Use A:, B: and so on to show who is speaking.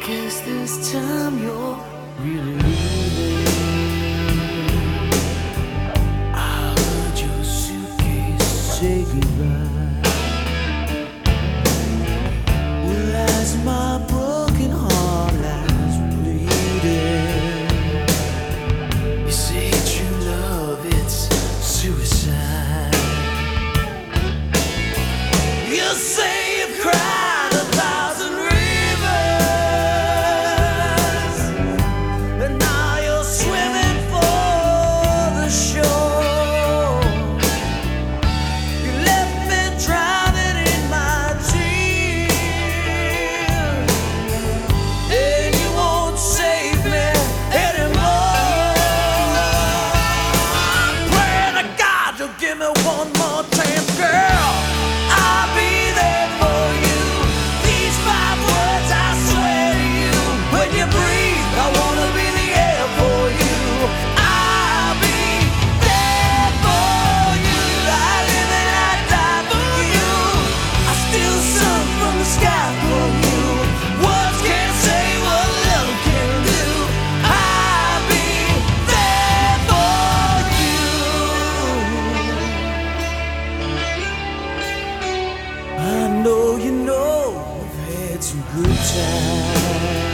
A: guess this time you're really leaving. I heard your suitcase say goodbye. Well, as my broken heart lies bleeding, you say true love, it's suicide. You say you've cried 1,000 rivers, and now you're swimming for the shore. You left me drowning in my tears, and you won't save me anymore. I'm praying to God you'll give me one more chance, girl. I'll be there for you. These 5 words I swear to you. When you breathe, I wanna be the air for you. I'll be there for you. I live and I die for you. I steal sun from the sky for you. Words can't say what love can do. I'll be there for you. I know you know we've had some good times.